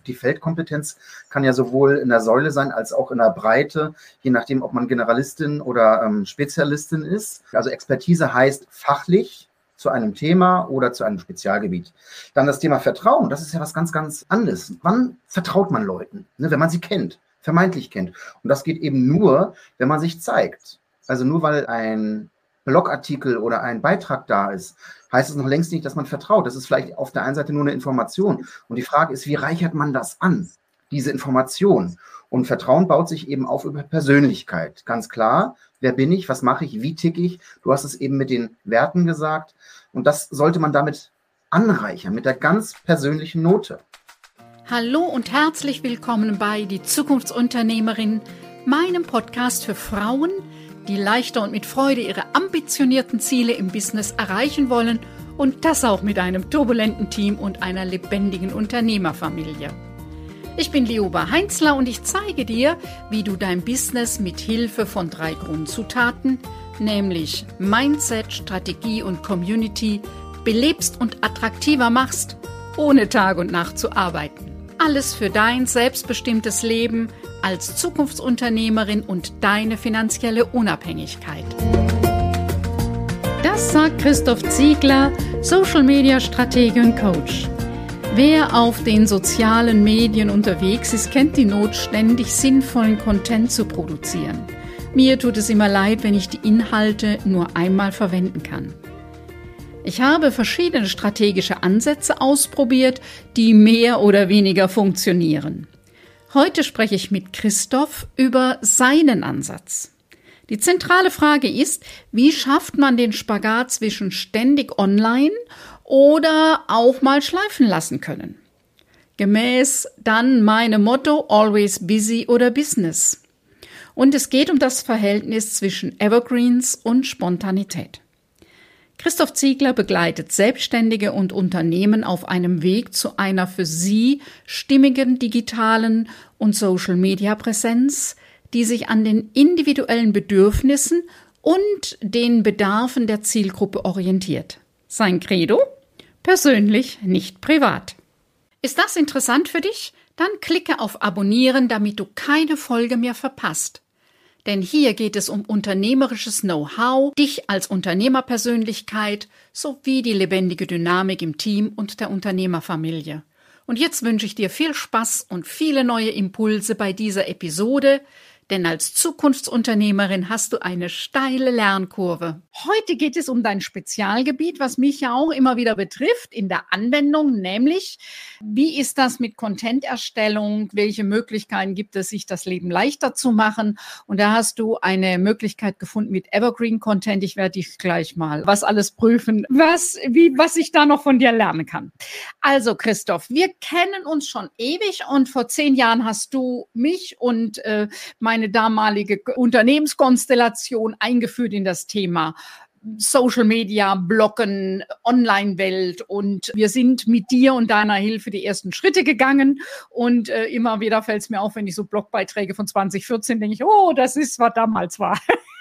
Die Feldkompetenz kann ja sowohl in der Säule sein, als auch in der Breite, je nachdem, ob man Generalistin oder Spezialistin ist. Also Expertise heißt fachlich zu einem Thema oder zu einem Spezialgebiet. Dann das Thema Vertrauen, das ist ja was ganz, ganz anderes. Wann vertraut man Leuten? Ne, wenn man sie kennt, vermeintlich kennt. Und das geht eben nur, wenn man sich zeigt. Also nur weil ein Blogartikel oder ein Beitrag da ist, heißt es noch längst nicht, dass man vertraut. Das ist vielleicht auf der einen Seite nur eine Information. Und die Frage ist, wie reichert man das an, diese Information? Und Vertrauen baut sich eben auf über Persönlichkeit. Ganz klar, wer bin ich, was mache ich, wie ticke ich? Du hast es eben mit den Werten gesagt. Und das sollte man damit anreichern, mit der ganz persönlichen Note. Hallo und herzlich willkommen bei Die Zukunftsunternehmerin, meinem Podcast für Frauen, die leichter und mit Freude ihre ambitionierten Ziele im Business erreichen wollen und das auch mit einem turbulenten Team und einer lebendigen Unternehmerfamilie. Ich bin Lioba Heinzler und ich zeige dir, wie du dein Business mit Hilfe von 3 Grundzutaten, nämlich Mindset, Strategie und Community, belebst und attraktiver machst, ohne Tag und Nacht zu arbeiten. Alles für dein selbstbestimmtes Leben als Zukunftsunternehmerin und deine finanzielle Unabhängigkeit. Das sagt Christoph Ziegler, Social Media Stratege und Coach. Wer auf den sozialen Medien unterwegs ist, kennt die Not, ständig sinnvollen Content zu produzieren. Mir tut es immer leid, wenn ich die Inhalte nur einmal verwenden kann. Ich habe verschiedene strategische Ansätze ausprobiert, die mehr oder weniger funktionieren. Heute spreche ich mit Christoph über seinen Ansatz. Die zentrale Frage ist, wie schafft man den Spagat zwischen ständig online oder auch mal schleifen lassen können? Gemäß dann meinem Motto Always Busy oder Business. Und es geht um das Verhältnis zwischen Evergreens und Spontanität. Christoph Ziegler begleitet Selbstständige und Unternehmen auf einem Weg zu einer für sie stimmigen digitalen und Social-Media-Präsenz, die sich an den individuellen Bedürfnissen und den Bedarfen der Zielgruppe orientiert. Sein Credo? Persönlich, nicht privat. Ist das interessant für dich? Dann klicke auf Abonnieren, damit du keine Folge mehr verpasst. Denn hier geht es um unternehmerisches Know-how, dich als Unternehmerpersönlichkeit sowie die lebendige Dynamik im Team und der Unternehmerfamilie. Und jetzt wünsche ich dir viel Spaß und viele neue Impulse bei dieser Episode, denn als Zukunftsunternehmerin hast du eine steile Lernkurve. Heute geht es um dein Spezialgebiet, was mich ja auch immer wieder betrifft in der Anwendung, nämlich wie ist das mit Content-Erstellung, welche Möglichkeiten gibt es, sich das Leben leichter zu machen? Und da hast du eine Möglichkeit gefunden mit Evergreen-Content. Ich werde dich gleich mal was alles prüfen, was ich da noch von dir lernen kann. Also Christoph, wir kennen uns schon ewig und vor 10 Jahren hast du mich und meine damalige Unternehmenskonstellation eingeführt in das Thema Social Media, Bloggen, Online-Welt und wir sind mit dir und deiner Hilfe die ersten Schritte gegangen und immer wieder fällt es mir auf, wenn ich so Blogbeiträge von 2014 denke ich, oh, das ist, was damals war.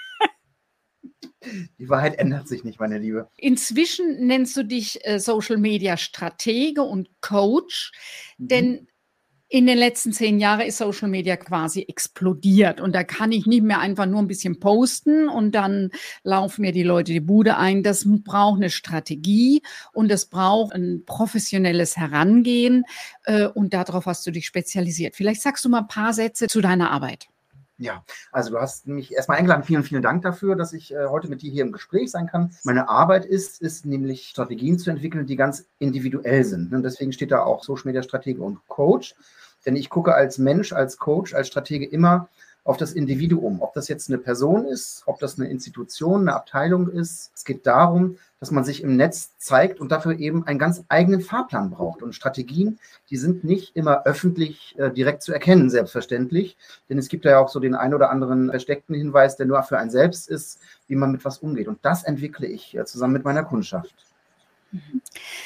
Die Wahrheit ändert sich nicht, meine Liebe. Inzwischen nennst du dich Social Media Stratege und Coach, denn in den letzten 10 Jahren ist Social Media quasi explodiert und da kann ich nicht mehr einfach nur ein bisschen posten und dann laufen mir die Leute die Bude ein. Das braucht eine Strategie und es braucht ein professionelles Herangehen und darauf hast du dich spezialisiert. Vielleicht sagst du mal ein paar Sätze zu deiner Arbeit. Ja, also du hast mich erstmal eingeladen. Vielen, vielen Dank dafür, dass ich heute mit dir hier im Gespräch sein kann. Meine Arbeit ist nämlich Strategien zu entwickeln, die ganz individuell sind. Und deswegen steht da auch Social Media Stratege und Coach. Denn ich gucke als Mensch, als Coach, als Stratege immer auf das Individuum. Ob das jetzt eine Person ist, ob das eine Institution, eine Abteilung ist. Es geht darum, dass man sich im Netz zeigt und dafür eben einen ganz eigenen Fahrplan braucht. Und Strategien, die sind nicht immer öffentlich direkt zu erkennen, selbstverständlich. Denn es gibt ja auch so den einen oder anderen versteckten Hinweis, der nur für einen selbst ist, wie man mit was umgeht. Und das entwickle ich zusammen mit meiner Kundschaft.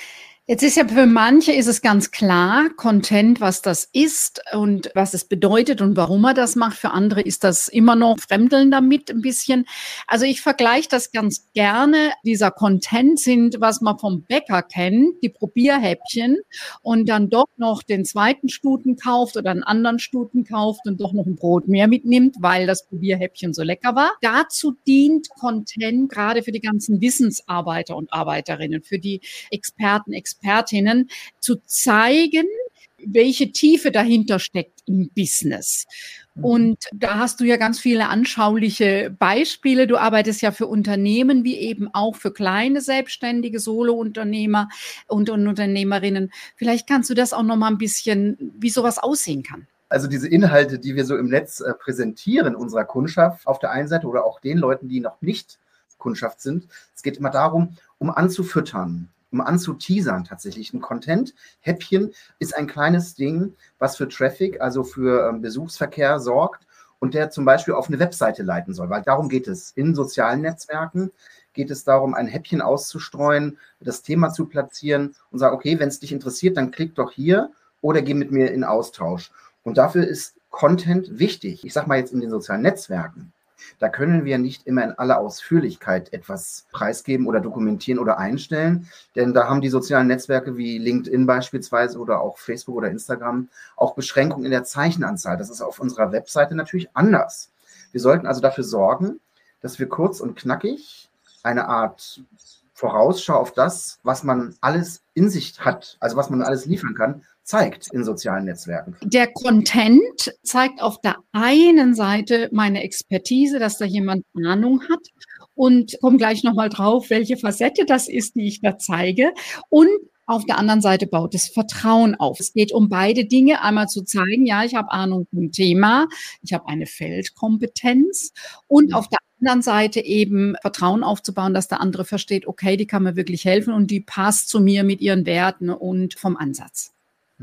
Jetzt ist ja für manche ist es ganz klar, Content, was das ist und was es bedeutet und warum er das macht. Für andere ist das immer noch Fremdeln damit ein bisschen. Also ich vergleiche das ganz gerne. Dieser Content sind, was man vom Bäcker kennt, die Probierhäppchen und dann doch noch den zweiten Stuten kauft oder einen anderen Stuten kauft und doch noch ein Brot mehr mitnimmt, weil das Probierhäppchen so lecker war. Dazu dient Content gerade für die ganzen Wissensarbeiter und Arbeiterinnen, für die Experten, Expertinnen, zu zeigen, welche Tiefe dahinter steckt im Business. Und da hast du ja ganz viele anschauliche Beispiele. Du arbeitest ja für Unternehmen wie eben auch für kleine selbstständige Solo-Unternehmer und Unternehmerinnen. Vielleicht kannst du das auch noch mal ein bisschen, wie sowas aussehen kann. Also diese Inhalte, die wir so im Netz präsentieren, unserer Kundschaft auf der einen Seite oder auch den Leuten, die noch nicht Kundschaft sind. Es geht immer darum, um anzufüttern, um anzuteasern tatsächlich. Ein Content-Häppchen ist ein kleines Ding, was für Traffic, also für Besuchsverkehr sorgt und der zum Beispiel auf eine Webseite leiten soll, weil darum geht es. In sozialen Netzwerken geht es darum, ein Häppchen auszustreuen, das Thema zu platzieren und sagen, okay, wenn es dich interessiert, dann klick doch hier oder geh mit mir in Austausch. Und dafür ist Content wichtig. Ich sage mal jetzt in den sozialen Netzwerken. Da können wir nicht immer in aller Ausführlichkeit etwas preisgeben oder dokumentieren oder einstellen, denn da haben die sozialen Netzwerke wie LinkedIn beispielsweise oder auch Facebook oder Instagram auch Beschränkungen in der Zeichenanzahl. Das ist auf unserer Webseite natürlich anders. Wir sollten also dafür sorgen, dass wir kurz und knackig eine Art Vorausschau auf das, was man alles in sich hat, also was man alles liefern kann, zeigt in sozialen Netzwerken. Der Content zeigt auf der einen Seite meine Expertise, dass da jemand Ahnung hat und komme gleich nochmal drauf, welche Facette das ist, die ich da zeige. Und auf der anderen Seite baut es Vertrauen auf. Es geht um beide Dinge, einmal zu zeigen, ja, ich habe Ahnung vom Thema, ich habe eine Feldkompetenz und auf der anderen Seite eben Vertrauen aufzubauen, dass der andere versteht, okay, die kann mir wirklich helfen und die passt zu mir mit ihren Werten und vom Ansatz.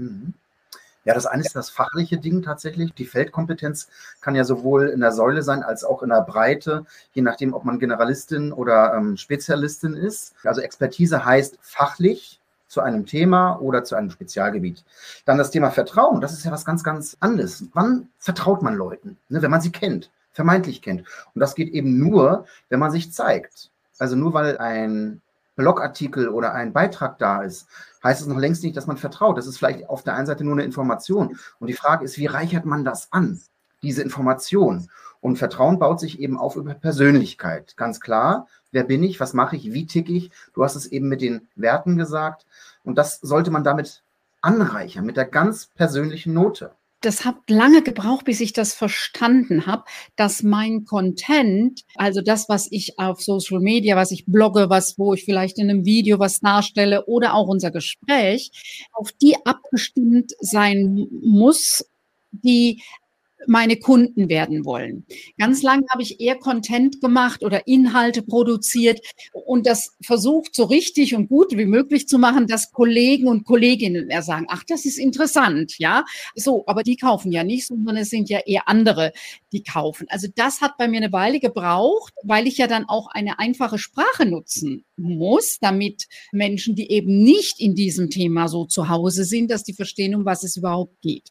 Ja, das eine ist das fachliche Ding tatsächlich. Die Feldkompetenz kann ja sowohl in der Säule sein, als auch in der Breite, je nachdem, ob man Generalistin oder Spezialistin ist. Also Expertise heißt fachlich zu einem Thema oder zu einem Spezialgebiet. Dann das Thema Vertrauen, das ist ja was ganz, ganz anderes. Wann vertraut man Leuten? Ne, wenn man sie kennt, vermeintlich kennt. Und das geht eben nur, wenn man sich zeigt. Also nur weil ein Blogartikel oder ein Beitrag da ist, heißt es noch längst nicht, dass man vertraut. Das ist vielleicht auf der einen Seite nur eine Information. Und die Frage ist, wie reichert man das an, diese Information? Und Vertrauen baut sich eben auf über Persönlichkeit. Ganz klar, wer bin ich, was mache ich, wie ticke ich? Du hast es eben mit den Werten gesagt. Und das sollte man damit anreichern, mit der ganz persönlichen Note. Das hat lange gebraucht, bis ich das verstanden habe, dass mein Content, also das, was ich auf Social Media, was ich blogge, wo ich vielleicht in einem Video was darstelle oder auch unser Gespräch, auf die abgestimmt sein muss, die meine Kunden werden wollen. Ganz lange habe ich eher Content gemacht oder Inhalte produziert und das versucht so richtig und gut wie möglich zu machen, dass Kollegen und Kolleginnen eher sagen, ach, das ist interessant, ja. So, aber die kaufen ja nicht, sondern es sind ja eher andere, die kaufen. Also das hat bei mir eine Weile gebraucht, weil ich ja dann auch eine einfache Sprache nutzen muss, damit Menschen, die eben nicht in diesem Thema so zu Hause sind, dass die verstehen, um was es überhaupt geht.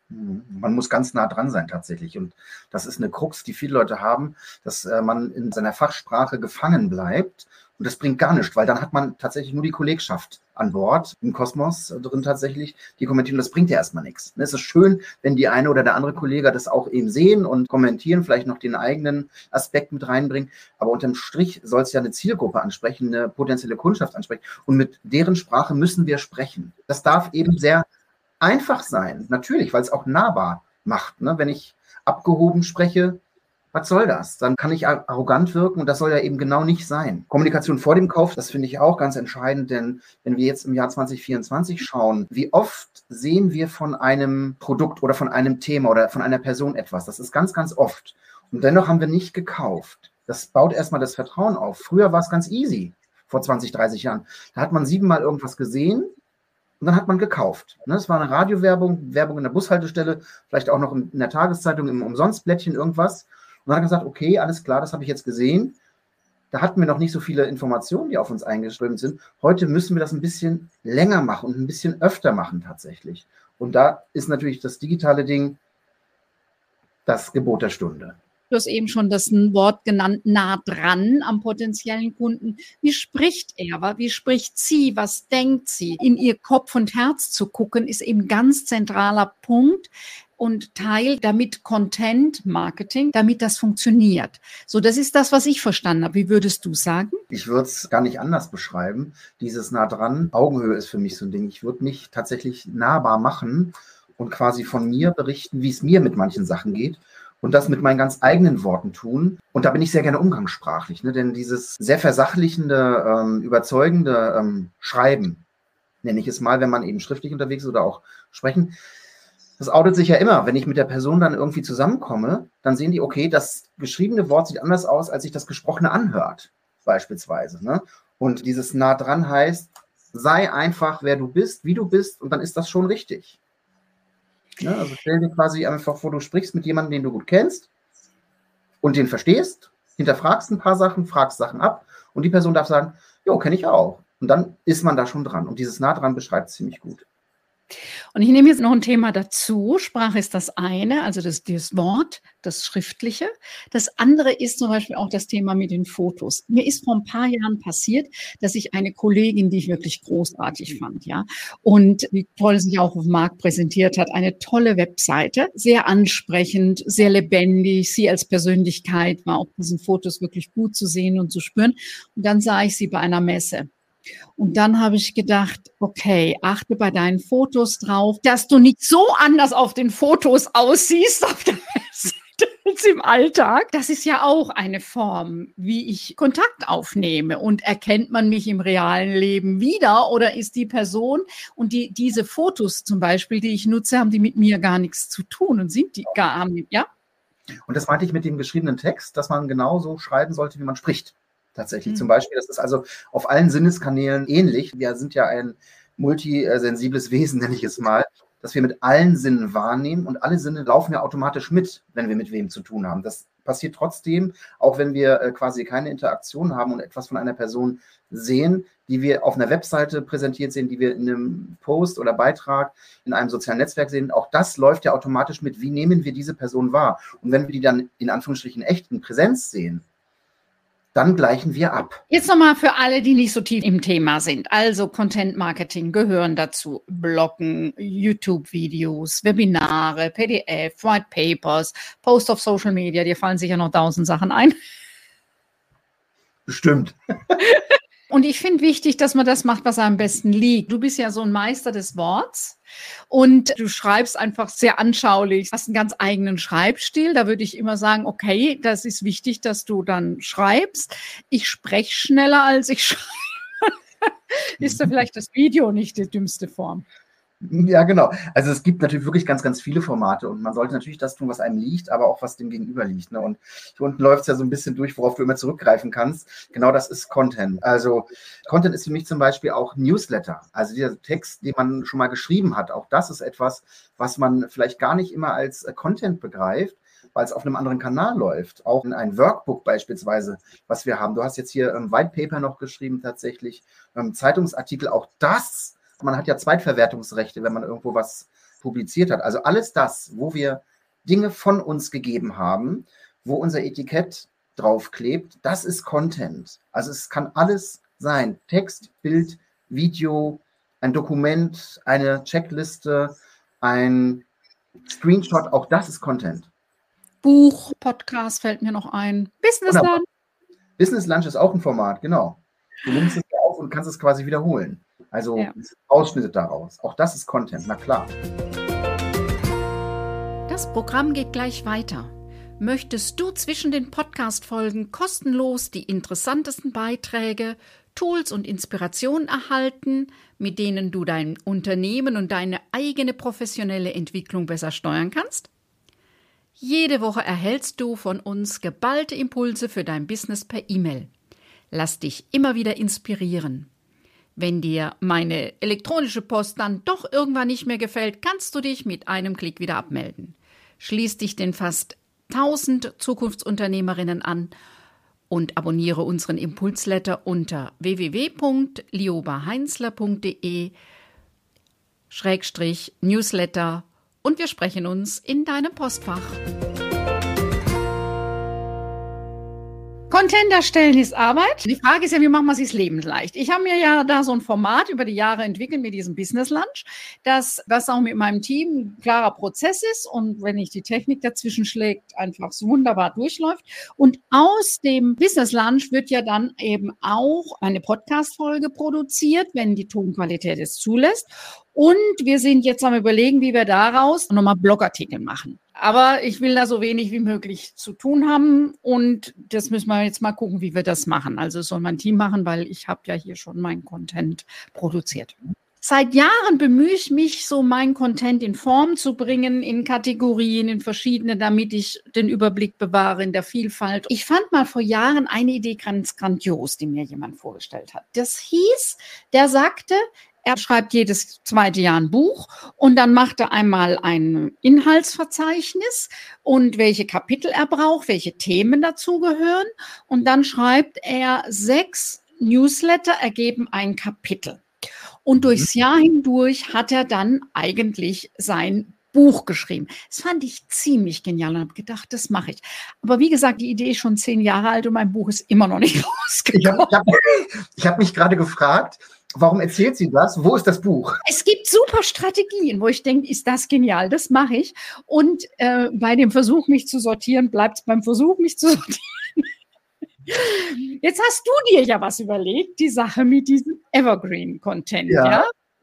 Man muss ganz nah dran sein tatsächlich und das ist eine Krux, die viele Leute haben, dass man in seiner Fachsprache gefangen bleibt und das bringt gar nichts, weil dann hat man tatsächlich nur die Kollegschaft an Bord, im Kosmos drin tatsächlich, die kommentieren, das bringt ja erstmal nichts. Es ist schön, wenn die eine oder der andere Kollege das auch eben sehen und kommentieren, vielleicht noch den eigenen Aspekt mit reinbringen, aber unterm Strich soll es ja eine Zielgruppe ansprechen, eine potenzielle Kundschaft ansprechen und mit deren Sprache müssen wir sprechen. Das darf eben sehr einfach sein, natürlich, weil es auch nahbar macht. Ne? Wenn ich abgehoben spreche, was soll das? Dann kann ich arrogant wirken und das soll ja eben genau nicht sein. Kommunikation vor dem Kauf, das finde ich auch ganz entscheidend, denn wenn wir jetzt im Jahr 2024 schauen, wie oft sehen wir von einem Produkt oder von einem Thema oder von einer Person etwas? Das ist ganz, ganz oft. Und dennoch haben wir nicht gekauft. Das baut erstmal das Vertrauen auf. Früher war es ganz easy, vor 20, 30 Jahren. Da hat man 7-mal irgendwas gesehen, und dann hat man gekauft. Es war eine Radiowerbung, Werbung in der Bushaltestelle, vielleicht auch noch in der Tageszeitung im Umsonstblättchen irgendwas. Und dann hat man gesagt, okay, alles klar, das habe ich jetzt gesehen. Da hatten wir noch nicht so viele Informationen, die auf uns eingeströmt sind. Heute müssen wir das ein bisschen länger machen und ein bisschen öfter machen tatsächlich. Und da ist natürlich das digitale Ding das Gebot der Stunde. Du hast eben schon das Wort genannt, nah dran am potenziellen Kunden. Wie spricht er? Wie spricht sie? Was denkt sie? In ihr Kopf und Herz zu gucken, ist eben ein ganz zentraler Punkt und Teil, damit Content Marketing, damit das funktioniert. So, das ist das, was ich verstanden habe. Wie würdest du sagen? Ich würde es gar nicht anders beschreiben. Dieses nah dran, Augenhöhe ist für mich so ein Ding. Ich würde mich tatsächlich nahbar machen und quasi von mir berichten, wie es mir mit manchen Sachen geht. Und das mit meinen ganz eigenen Worten tun. Und da bin ich sehr gerne umgangssprachlich, ne? Denn dieses sehr versachlichende, überzeugende Schreiben, nenne ich es mal, wenn man eben schriftlich unterwegs ist oder auch sprechen, das outet sich ja immer. Wenn ich mit der Person dann irgendwie zusammenkomme, dann sehen die, okay, das geschriebene Wort sieht anders aus, als sich das Gesprochene anhört, beispielsweise. Ne? Und dieses nah dran heißt, sei einfach, wer du bist, wie du bist, und dann ist das schon richtig. Ja, also stell dir quasi einfach vor, du sprichst mit jemandem, den du gut kennst und den verstehst, hinterfragst ein paar Sachen, fragst Sachen ab und die Person darf sagen, jo, kenne ich auch. Und dann ist man da schon dran. Und dieses nah dran beschreibt es ziemlich gut. Und ich nehme jetzt noch ein Thema dazu. Sprache ist das eine, also das Wort, das Schriftliche. Das andere ist zum Beispiel auch das Thema mit den Fotos. Mir ist vor ein paar Jahren passiert, dass ich eine Kollegin, die ich wirklich großartig fand, ja, und wie toll sich auch auf dem Markt präsentiert hat, eine tolle Webseite, sehr ansprechend, sehr lebendig. Sie als Persönlichkeit war auf diesen Fotos wirklich gut zu sehen und zu spüren. Und dann sah ich sie bei einer Messe. Und dann habe ich gedacht, okay, achte bei deinen Fotos drauf, dass du nicht so anders auf den Fotos aussiehst auf der Webseite als im Alltag. Das ist ja auch eine Form, wie ich Kontakt aufnehme. Und erkennt man mich im realen Leben wieder oder ist die Person und diese Fotos zum Beispiel, die ich nutze, haben die mit mir gar nichts zu tun und sind die gar nicht, ja? Und das meinte ich mit dem geschriebenen Text, dass man genauso schreiben sollte, wie man spricht. Tatsächlich. Zum Beispiel, das ist also auf allen Sinneskanälen ähnlich. Wir sind ja ein multisensibles Wesen, nenne ich es mal, dass wir mit allen Sinnen wahrnehmen und alle Sinne laufen ja automatisch mit, wenn wir mit wem zu tun haben. Das passiert trotzdem, auch wenn wir quasi keine Interaktion haben und etwas von einer Person sehen, die wir auf einer Webseite präsentiert sehen, die wir in einem Post oder Beitrag in einem sozialen Netzwerk sehen. Auch das läuft ja automatisch mit. Wie nehmen wir diese Person wahr? Und wenn wir die dann in Anführungsstrichen echt in Präsenz sehen, dann gleichen wir ab. Jetzt nochmal für alle, die nicht so tief im Thema sind. Also Content Marketing gehören dazu. Bloggen, YouTube-Videos, Webinare, PDF, White Papers, Post auf Social Media. Dir fallen sicher noch 1000 Sachen ein. Bestimmt. Und ich finde wichtig, dass man das macht, was am besten liegt. Du bist ja so ein Meister des Worts und du schreibst einfach sehr anschaulich, hast einen ganz eigenen Schreibstil. Da würde ich immer sagen, okay, das ist wichtig, dass du dann schreibst. Ich spreche schneller, als ich schreibe. Ist da vielleicht das Video nicht die dümmste Form? Ja, genau. Also es gibt natürlich wirklich ganz, ganz viele Formate und man sollte natürlich das tun, was einem liegt, aber auch was dem Gegenüber liegt. Ne? Und hier unten läuft es ja so ein bisschen durch, worauf du immer zurückgreifen kannst. Genau das ist Content. Also Content ist für mich zum Beispiel auch Newsletter. Also dieser Text, den man schon mal geschrieben hat, auch das ist etwas, was man vielleicht gar nicht immer als Content begreift, weil es auf einem anderen Kanal läuft. Auch in ein Workbook beispielsweise, was wir haben. Du hast jetzt hier White Paper noch geschrieben tatsächlich, Zeitungsartikel, auch das. Man hat ja Zweitverwertungsrechte, wenn man irgendwo was publiziert hat. Also alles das, wo wir Dinge von uns gegeben haben, wo unser Etikett draufklebt, das ist Content. Also es kann alles sein. Text, Bild, Video, ein Dokument, eine Checkliste, ein Screenshot, auch das ist Content. Buch, Podcast fällt mir noch ein. Business Lunch. Business Lunch ist auch ein Format, genau. Du nimmst es auf und kannst es quasi wiederholen. Also Ausschnitte daraus. Auch das ist Content, na klar. Das Programm geht gleich weiter. Möchtest du zwischen den Podcast-Folgen kostenlos die interessantesten Beiträge, Tools und Inspirationen erhalten, mit denen du dein Unternehmen und deine eigene professionelle Entwicklung besser steuern kannst? Jede Woche erhältst du von uns geballte Impulse für dein Business per E-Mail. Lass dich immer wieder inspirieren. Wenn dir meine elektronische Post dann doch irgendwann nicht mehr gefällt, kannst du dich mit einem Klick wieder abmelden. Schließ dich den fast 1000 Zukunftsunternehmerinnen an und abonniere unseren Impulsletter unter www.liobaheinzler.de/Newsletter und wir sprechen uns in deinem Postfach. Content erstellen ist Arbeit. Die Frage ist ja, wie macht man sich das Leben leicht? Ich habe mir ja da so ein Format über die Jahre entwickelt mit diesem Business Lunch, dass das auch mit meinem Team ein klarer Prozess ist und wenn nicht die Technik dazwischen schlägt, einfach so wunderbar durchläuft. Und aus dem Business Lunch wird ja dann eben auch eine Podcast-Folge produziert, wenn die Tonqualität es zulässt. Und wir sind jetzt am Überlegen, wie wir daraus nochmal Blogartikel machen. Aber ich will da so wenig wie möglich zu tun haben und das müssen wir jetzt mal gucken, wie wir das machen. Also das soll mein Team machen, weil ich habe ja hier schon meinen Content produziert. Seit Jahren bemühe ich mich, so meinen Content in Form zu bringen, in Kategorien, in verschiedene, damit ich den Überblick bewahre in der Vielfalt. Ich fand mal vor Jahren eine Idee ganz grandios, die mir jemand vorgestellt hat. Das hieß, der sagte, er schreibt jedes zweite Jahr ein Buch und dann macht er einmal ein Inhaltsverzeichnis und welche Kapitel er braucht, welche Themen dazugehören. Und dann schreibt er 6 Newsletter, ergeben ein Kapitel. Und durchs Jahr hindurch hat er dann eigentlich sein Buch geschrieben. Das fand ich ziemlich genial und habe gedacht, das mache ich. Aber wie gesagt, die Idee ist schon 10 Jahre alt und mein Buch ist immer noch nicht rausgekommen. Ich hab mich gerade gefragt, warum erzählt sie das? Wo ist das Buch? Es gibt super Strategien, wo ich denke, ist das genial, das mache ich. Und bei dem Versuch, mich zu sortieren, bleibt es beim Versuch, mich zu sortieren. Jetzt hast du dir ja was überlegt, die Sache mit diesem Evergreen-Content. Ja?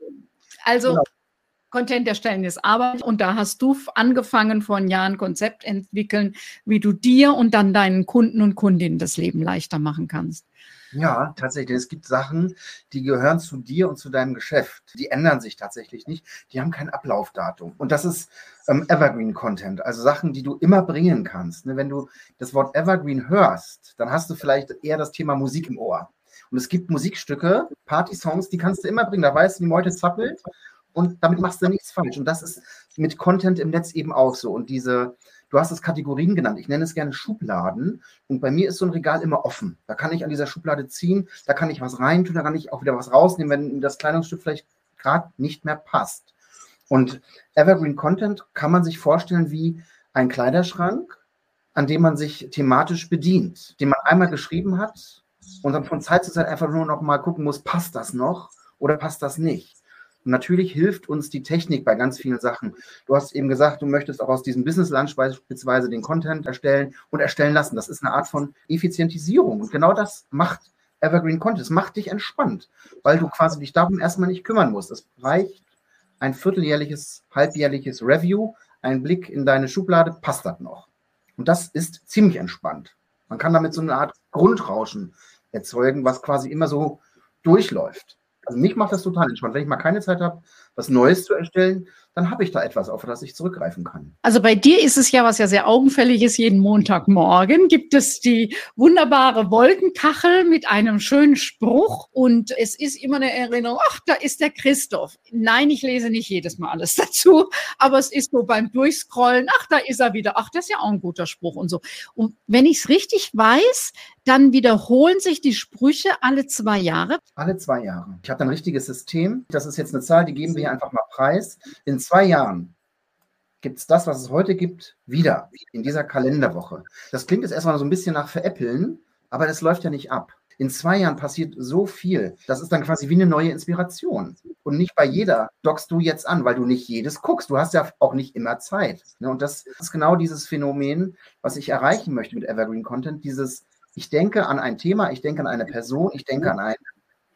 Also genau. Content erstellen ist Arbeit und da hast du angefangen, vor ein Jahr ein Konzept entwickeln, wie du dir und dann deinen Kunden und Kundinnen das Leben leichter machen kannst. Ja, tatsächlich. Es gibt Sachen, die gehören zu dir und zu deinem Geschäft. Die ändern sich tatsächlich nicht. Die haben kein Ablaufdatum. Und das ist Evergreen-Content, also Sachen, die du immer bringen kannst. Wenn du das Wort Evergreen hörst, dann hast du vielleicht eher das Thema Musik im Ohr. Und es gibt Musikstücke, Party-Songs, die kannst du immer bringen. Da weißt du, die Meute zappelt und damit machst du nichts falsch. Und das ist mit Content im Netz eben auch so. Und du hast es Kategorien genannt. Ich nenne es gerne Schubladen. Und bei mir ist so ein Regal immer offen. Da kann ich an dieser Schublade ziehen, da kann ich was reintun, da kann ich auch wieder was rausnehmen, wenn das Kleidungsstück vielleicht gerade nicht mehr passt. Und Evergreen Content kann man sich vorstellen wie ein Kleiderschrank, an dem man sich thematisch bedient, den man einmal geschrieben hat und dann von Zeit zu Zeit einfach nur noch mal gucken muss, passt das noch oder passt das nicht? Und natürlich hilft uns die Technik bei ganz vielen Sachen. Du hast eben gesagt, du möchtest auch aus diesem Business Lunch beispielsweise den Content erstellen und erstellen lassen. Das ist eine Art von Effizientisierung. Und genau das macht Evergreen Content. Es macht dich entspannt, weil du quasi dich darum erstmal nicht kümmern musst. Es reicht ein vierteljährliches, halbjährliches Review, ein Blick in deine Schublade, passt das noch? Und das ist ziemlich entspannt. Man kann damit so eine Art Grundrauschen erzeugen, was quasi immer so durchläuft. Also mich macht das total entspannt. Wenn ich mal keine Zeit habe, was Neues zu erstellen, dann habe ich da etwas, auf das ich zurückgreifen kann. Also bei dir ist es ja, was ja sehr augenfällig ist, jeden Montagmorgen gibt es die wunderbare Wolkenkachel mit einem schönen Spruch und es ist immer eine Erinnerung, ach, da ist der Christoph. Nein, ich lese nicht jedes Mal alles dazu, aber es ist so beim Durchscrollen, ach, da ist er wieder, ach, das ist ja auch ein guter Spruch und so. Und wenn ich es richtig weiß, dann wiederholen sich die Sprüche alle 2 Jahre. Alle 2 Jahre. Ich habe ein richtiges System. Das ist jetzt eine Zahl, die geben wir hier einfach mal preis. In 2 Jahren gibt es das, was es heute gibt, wieder in dieser Kalenderwoche. Das klingt jetzt erstmal so ein bisschen nach Veräppeln, aber das läuft ja nicht ab. In 2 Jahren passiert so viel. Das ist dann quasi wie eine neue Inspiration. Und nicht bei jeder dockst du jetzt an, weil du nicht jedes guckst. Du hast ja auch nicht immer Zeit. Und das ist genau dieses Phänomen, was ich erreichen möchte mit Evergreen Content. Ich denke an ein Thema, ich denke an eine Person, ich denke an einen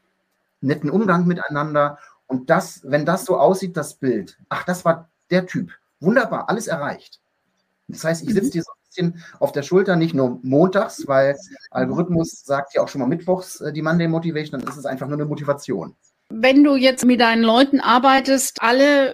netten Umgang miteinander. Und das, wenn das so aussieht, das Bild, ach, das war der Typ. Wunderbar, alles erreicht. Das heißt, ich sitze dir so ein bisschen auf der Schulter, nicht nur montags, weil Algorithmus sagt ja auch schon mal mittwochs die Monday Motivation, dann ist es einfach nur eine Motivation. Wenn du jetzt mit deinen Leuten arbeitest, alle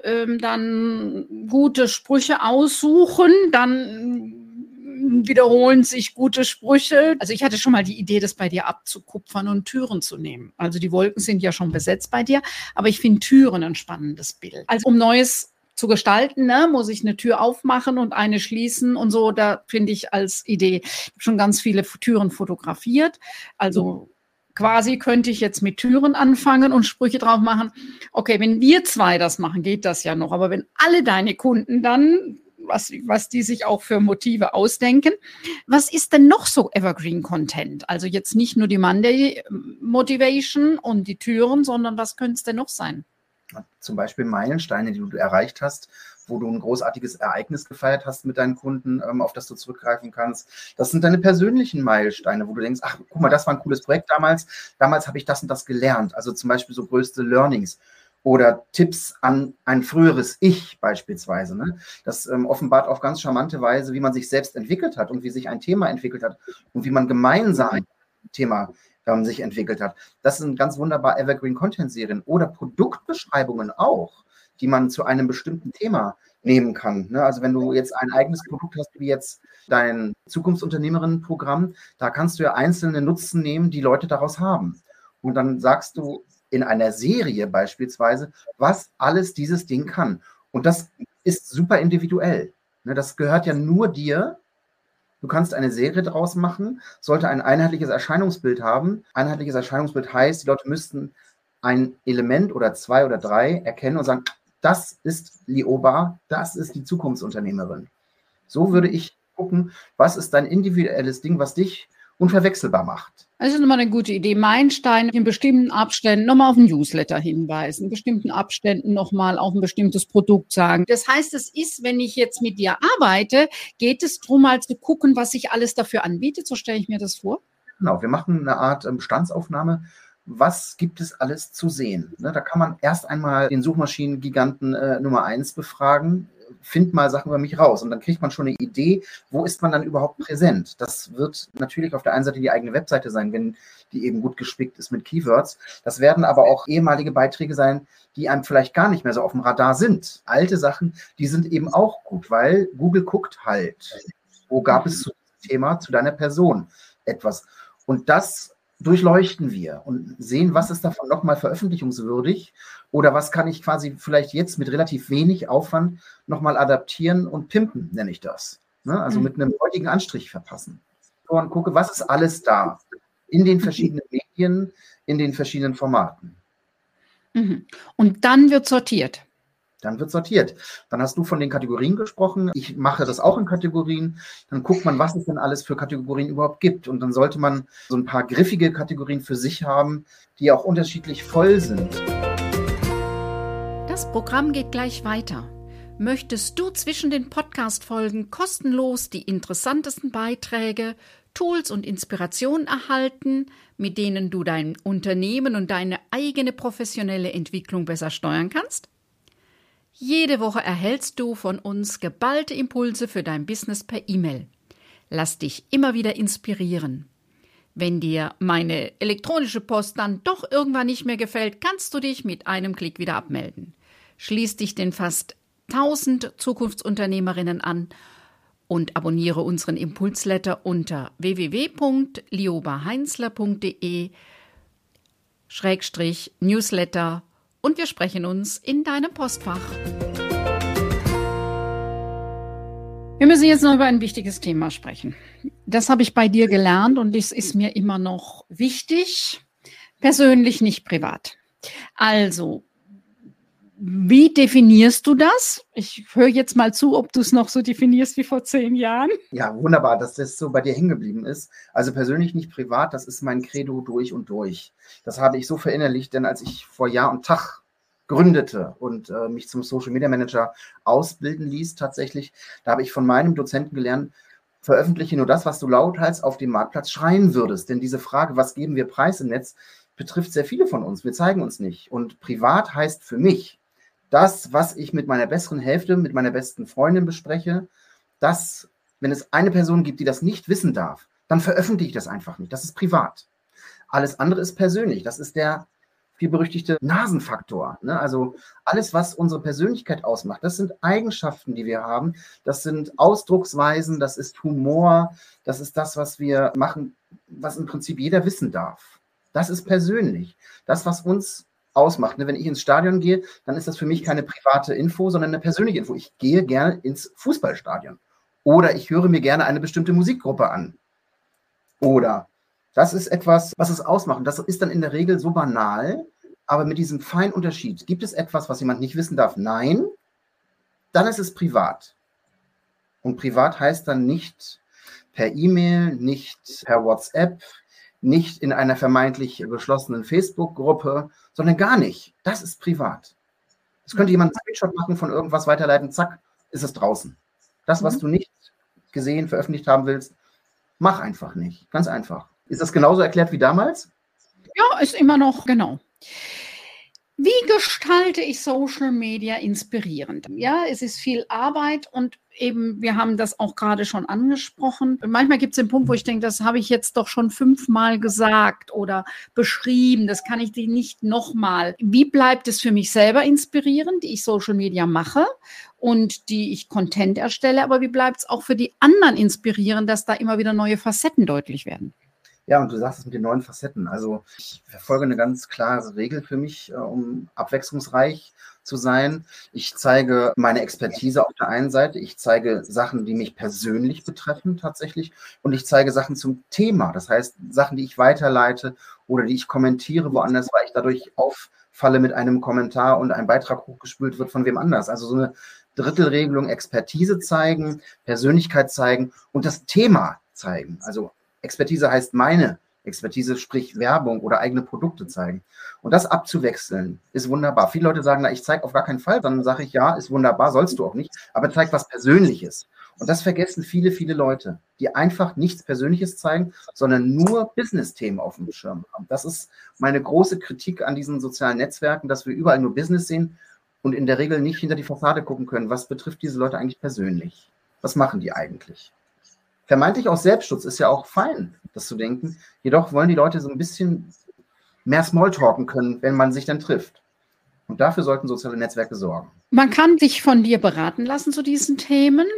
dann gute Sprüche aussuchen, dann wiederholen sich gute Sprüche. Also ich hatte schon mal die Idee, das bei dir abzukupfern und Türen zu nehmen. Also die Wolken sind ja schon besetzt bei dir, aber ich finde Türen ein spannendes Bild. Also um neues zu gestalten, ne? Muss ich eine Tür aufmachen und eine schließen und so, da finde ich als Idee schon ganz viele Türen fotografiert. Also quasi könnte ich jetzt mit Türen anfangen und Sprüche drauf machen. Okay, wenn wir zwei das machen, geht das ja noch. Aber wenn alle deine Kunden dann, was die sich auch für Motive ausdenken, was ist denn noch so Evergreen Content? Also jetzt nicht nur die Monday Motivation und die Türen, sondern was könnte es denn noch sein? Zum Beispiel Meilensteine, die du erreicht hast, wo du ein großartiges Ereignis gefeiert hast mit deinen Kunden, auf das du zurückgreifen kannst. Das sind deine persönlichen Meilensteine, wo du denkst, ach, guck mal, das war ein cooles Projekt damals. Damals habe ich das und das gelernt. Also zum Beispiel so größte Learnings oder Tipps an ein früheres Ich beispielsweise. Ne? Das offenbart auf ganz charmante Weise, wie man sich selbst entwickelt hat und wie sich ein Thema entwickelt hat und wie man gemeinsam ein Thema sich entwickelt hat. Das sind ganz wunderbar Evergreen-Content-Serien oder Produktbeschreibungen auch, die man zu einem bestimmten Thema nehmen kann. Ne? Also wenn du jetzt ein eigenes Produkt hast, wie jetzt dein Zukunftsunternehmerinnen-Programm, da kannst du ja einzelne Nutzen nehmen, die Leute daraus haben. Und dann sagst du in einer Serie beispielsweise, was alles dieses Ding kann. Und das ist super individuell. Ne? Das gehört ja nur dir. Du kannst eine Serie draus machen, sollte ein einheitliches Erscheinungsbild haben. Einheitliches Erscheinungsbild heißt, die Leute müssten ein Element oder 2 oder 3 erkennen und sagen, das ist Lioba, das ist die Zukunftsunternehmerin. So würde ich gucken, was ist dein individuelles Ding, was dich unverwechselbar macht. Das ist nochmal eine gute Idee. Meilensteine in bestimmten Abständen nochmal auf ein Newsletter hinweisen, in bestimmten Abständen nochmal auf ein bestimmtes Produkt sagen. Das heißt, es ist, wenn ich jetzt mit dir arbeite, geht es darum, mal zu gucken, was sich alles dafür anbietet. So stelle ich mir das vor. Genau, wir machen eine Art Bestandsaufnahme. Was gibt es alles zu sehen? Ne, da kann man erst einmal den Suchmaschinengiganten Nummer 1 befragen. Find mal Sachen über mich raus. Und dann kriegt man schon eine Idee, wo ist man dann überhaupt präsent. Das wird natürlich auf der einen Seite die eigene Webseite sein, wenn die eben gut gespickt ist mit Keywords. Das werden aber auch ehemalige Beiträge sein, die einem vielleicht gar nicht mehr so auf dem Radar sind. Alte Sachen, die sind eben auch gut, weil Google guckt halt, wo gab es zu diesem Thema, zu deiner Person etwas. Und das durchleuchten wir und sehen, was ist davon nochmal veröffentlichungswürdig oder was kann ich quasi vielleicht jetzt mit relativ wenig Aufwand nochmal adaptieren und pimpen, nenne ich das. Ne? Also mit einem heutigen Anstrich verpassen. Und gucke, was ist alles da in den verschiedenen Medien, in den verschiedenen Formaten. Und dann wird sortiert. Dann wird sortiert. Dann hast du von den Kategorien gesprochen. Ich mache das auch in Kategorien. Dann guckt man, was es denn alles für Kategorien überhaupt gibt. Und dann sollte man so ein paar griffige Kategorien für sich haben, die auch unterschiedlich voll sind. Das Programm geht gleich weiter. Möchtest du zwischen den Podcast-Folgen kostenlos die interessantesten Beiträge, Tools und Inspirationen erhalten, mit denen du dein Unternehmen und deine eigene professionelle Entwicklung besser steuern kannst? Jede Woche erhältst du von uns geballte Impulse für dein Business per E-Mail. Lass dich immer wieder inspirieren. Wenn dir meine elektronische Post dann doch irgendwann nicht mehr gefällt, kannst du dich mit einem Klick wieder abmelden. Schließ dich den fast 1000 Zukunftsunternehmerinnen an und abonniere unseren Impulsletter unter www.liobaheinzler.de/Newsletter und wir sprechen uns in deinem Postfach. Wir müssen jetzt noch über ein wichtiges Thema sprechen. Das habe ich bei dir gelernt und das ist mir immer noch wichtig, persönlich, nicht privat. Also, wie definierst du das? Ich höre jetzt mal zu, ob du es noch so definierst wie vor 10 Jahren. Ja, wunderbar, dass das so bei dir hängen geblieben ist. Also persönlich, nicht privat, das ist mein Credo durch und durch. Das habe ich so verinnerlicht, denn als ich vor Jahr und Tag gründete und mich zum Social Media Manager ausbilden ließ, tatsächlich, da habe ich von meinem Dozenten gelernt, veröffentliche nur das, was du lauthals auf dem Marktplatz schreien würdest. Denn diese Frage, was geben wir preis im Netz, betrifft sehr viele von uns. Wir zeigen uns nicht. Und privat heißt für mich, das, was ich mit meiner besseren Hälfte, mit meiner besten Freundin bespreche, das, wenn es eine Person gibt, die das nicht wissen darf, dann veröffentliche ich das einfach nicht. Das ist privat. Alles andere ist persönlich. Das ist der vielberüchtigte Nasenfaktor. Ne? Also alles, was unsere Persönlichkeit ausmacht, das sind Eigenschaften, die wir haben. Das sind Ausdrucksweisen, das ist Humor, das ist das, was wir machen, was im Prinzip jeder wissen darf. Das ist persönlich. Das, was uns ausmacht. Ne? Wenn ich ins Stadion gehe, dann ist das für mich keine private Info, sondern eine persönliche Info. Ich gehe gerne ins Fußballstadion oder ich höre mir gerne eine bestimmte Musikgruppe an. Oder das ist etwas, was es ausmacht. Und das ist dann in der Regel so banal, aber mit diesem feinen Unterschied. Gibt es etwas, was jemand nicht wissen darf? Nein, dann ist es privat. Und privat heißt dann nicht per E-Mail, nicht per WhatsApp, nicht in einer vermeintlich geschlossenen Facebook-Gruppe, sondern gar nicht. Das ist privat. Es könnte jemand einen Screenshot machen, von irgendwas weiterleiten, zack, ist es draußen. Das, was du nicht gesehen, veröffentlicht haben willst, mach einfach nicht. Ganz einfach. Ist das genauso erklärt wie damals? Ja, ist immer noch, genau. Wie gestalte ich Social Media inspirierend? Ja, es ist viel Arbeit und eben, wir haben das auch gerade schon angesprochen. Manchmal gibt es den Punkt, wo ich denke, das habe ich jetzt doch schon 5-mal gesagt oder beschrieben. Das kann ich dir nicht nochmal. Wie bleibt es für mich selber inspirierend, die ich Social Media mache und die ich Content erstelle? Aber wie bleibt es auch für die anderen inspirierend, dass da immer wieder neue Facetten deutlich werden? Ja, und du sagst es mit den neuen Facetten. Also ich verfolge eine ganz klare Regel für mich, um abwechslungsreich zu sein. Ich zeige meine Expertise auf der einen Seite, ich zeige Sachen, die mich persönlich betreffen tatsächlich und ich zeige Sachen zum Thema. Das heißt, Sachen, die ich weiterleite oder die ich kommentiere woanders, weil ich dadurch auffalle mit einem Kommentar und ein Beitrag hochgespült wird von wem anders. Also so eine Drittelregelung: Expertise zeigen, Persönlichkeit zeigen und das Thema zeigen. Also Expertise heißt meine Expertise, sprich Werbung oder eigene Produkte zeigen. Und das abzuwechseln ist wunderbar. Viele Leute sagen, na, ich zeige auf gar keinen Fall. Dann sage ich, ja, ist wunderbar, sollst du auch nicht, aber zeig was Persönliches. Und das vergessen viele, viele Leute, die einfach nichts Persönliches zeigen, sondern nur Business-Themen auf dem Schirm haben. Das ist meine große Kritik an diesen sozialen Netzwerken, dass wir überall nur Business sehen und in der Regel nicht hinter die Fassade gucken können. Was betrifft diese Leute eigentlich persönlich? Was machen die eigentlich? Vermeintlich aus Selbstschutz ist ja auch fein, das zu denken. Jedoch wollen die Leute so ein bisschen mehr Smalltalken können, wenn man sich dann trifft. Und dafür sollten soziale Netzwerke sorgen. Man kann sich von dir beraten lassen zu diesen Themen.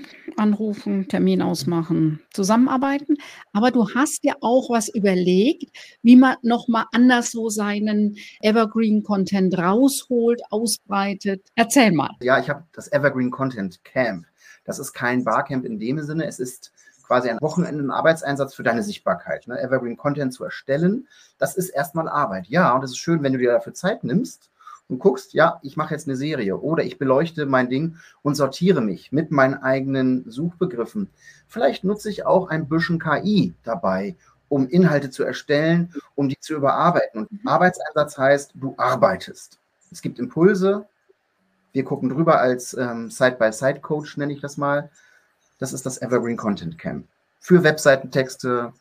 Anrufen, Termin ausmachen, zusammenarbeiten. Aber du hast ja auch was überlegt, wie man nochmal anders so seinen Evergreen-Content rausholt, ausbreitet. Erzähl mal. Ja, ich habe das Evergreen Content Camp. Das ist kein Barcamp in dem Sinne. Es ist quasi ein Wochenenden-Arbeitseinsatz für deine Sichtbarkeit. Ne? Evergreen Content zu erstellen, das ist erstmal Arbeit. Ja, und es ist schön, wenn du dir dafür Zeit nimmst und guckst, ja, ich mache jetzt eine Serie oder ich beleuchte mein Ding und sortiere mich mit meinen eigenen Suchbegriffen. Vielleicht nutze ich auch ein bisschen KI dabei, um Inhalte zu erstellen, um die zu überarbeiten. Und Arbeitseinsatz heißt, du arbeitest. Es gibt Impulse. Wir gucken drüber als Side-by-Side-Coach, nenne ich das mal. Das ist das Evergreen Content Camp. Für Webseitentexte,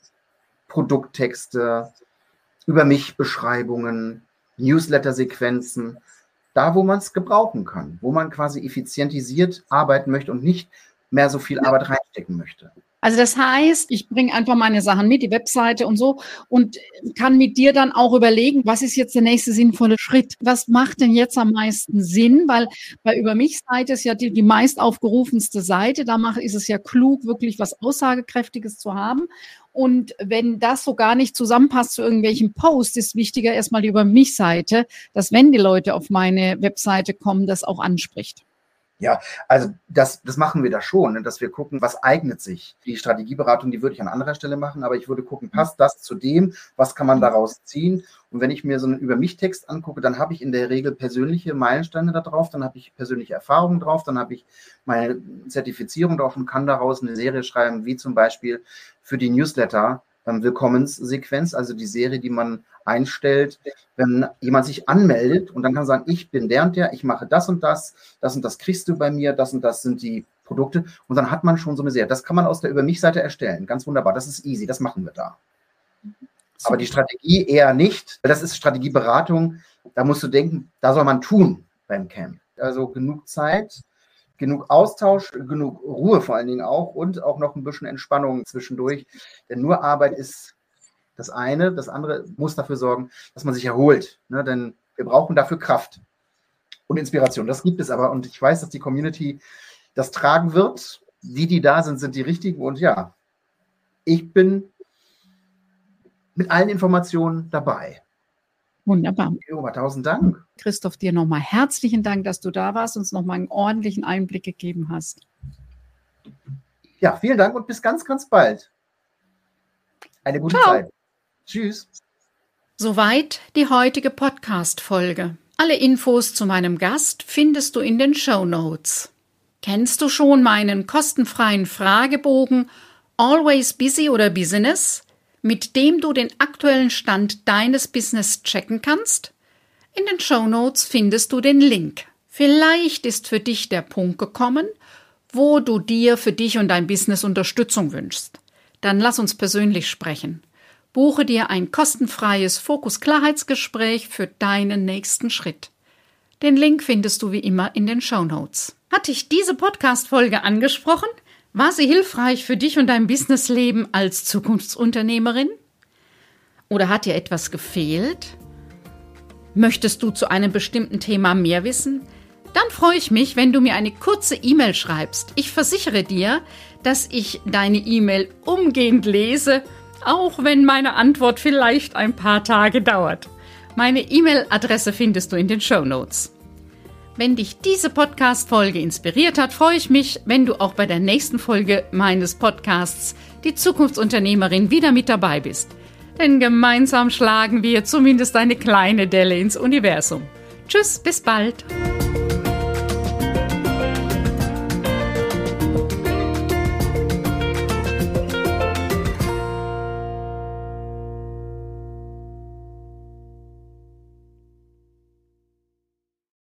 Produkttexte, über mich Beschreibungen, Newsletter-Sequenzen. Da, wo man es gebrauchen kann, wo man quasi effizientisiert arbeiten möchte und nicht mehr so viel Arbeit reinstecken möchte. Also das heißt, ich bringe einfach meine Sachen mit, die Webseite und so, und kann mit dir dann auch überlegen, was ist jetzt der nächste sinnvolle Schritt? Was macht denn jetzt am meisten Sinn? Weil bei Über mich-Seite ist ja die meist aufgerufenste Seite. Da ist es ja klug, wirklich was Aussagekräftiges zu haben. Und wenn das so gar nicht zusammenpasst zu irgendwelchen Posts, ist wichtiger erstmal die Über mich-Seite, dass, wenn die Leute auf meine Webseite kommen, das auch anspricht. Ja, also das machen wir da schon, ne, dass wir gucken, was eignet sich. Die Strategieberatung, die würde ich an anderer Stelle machen, aber ich würde gucken, passt das zu dem, was kann man daraus ziehen? Und wenn ich mir so einen Über-mich-Text angucke, dann habe ich in der Regel persönliche Meilensteine da drauf, dann habe ich persönliche Erfahrungen drauf, dann habe ich meine Zertifizierung drauf und kann daraus eine Serie schreiben, wie zum Beispiel für die Newsletter Willkommenssequenz, also die Serie, die man einstellt, wenn jemand sich anmeldet und dann kann man sagen, ich bin der und der, ich mache das und das kriegst du bei mir, das und das sind die Produkte und dann hat man schon so eine Serie. Das kann man aus der Über-mich-Seite erstellen, ganz wunderbar, das ist easy, das machen wir da. Aber die Strategie eher nicht, das ist Strategieberatung, da musst du denken, da soll man tun beim Camp. Also genug Zeit, genug Austausch, genug Ruhe vor allen Dingen auch und auch noch ein bisschen Entspannung zwischendurch, denn nur Arbeit ist das eine, das andere muss dafür sorgen, dass man sich erholt, ne? Denn wir brauchen dafür Kraft und Inspiration. Das gibt es aber und ich weiß, dass die Community das tragen wird. Die da sind, sind die richtigen und ja, ich bin mit allen Informationen dabei. Wunderbar. Ober, 1000 Dank. Christoph, dir nochmal herzlichen Dank, dass du da warst und uns nochmal einen ordentlichen Einblick gegeben hast. Ja, vielen Dank und bis ganz, ganz bald. Eine gute Zeit. Tschüss. Soweit die heutige Podcast-Folge. Alle Infos zu meinem Gast findest du in den Shownotes. Kennst du schon meinen kostenfreien Fragebogen Always Busy oder Business, mit dem du den aktuellen Stand deines Business checken kannst? In den Shownotes findest du den Link. Vielleicht ist für dich der Punkt gekommen, wo du dir für dich und dein Business Unterstützung wünschst. Dann lass uns persönlich sprechen. Buche dir ein kostenfreies Fokus-Klarheitsgespräch für deinen nächsten Schritt. Den Link findest du wie immer in den Shownotes. Hat dich diese Podcast-Folge angesprochen? War sie hilfreich für dich und dein Businessleben als Zukunftsunternehmerin? Oder hat dir etwas gefehlt? Möchtest du zu einem bestimmten Thema mehr wissen? Dann freue ich mich, wenn du mir eine kurze E-Mail schreibst. Ich versichere dir, dass ich deine E-Mail umgehend lese, auch wenn meine Antwort vielleicht ein paar Tage dauert. Meine E-Mail-Adresse findest du in den Shownotes. Wenn dich diese Podcast-Folge inspiriert hat, freue ich mich, wenn du auch bei der nächsten Folge meines Podcasts Die Zukunftsunternehmerin wieder mit dabei bist. Denn gemeinsam schlagen wir zumindest eine kleine Delle ins Universum. Tschüss, bis bald!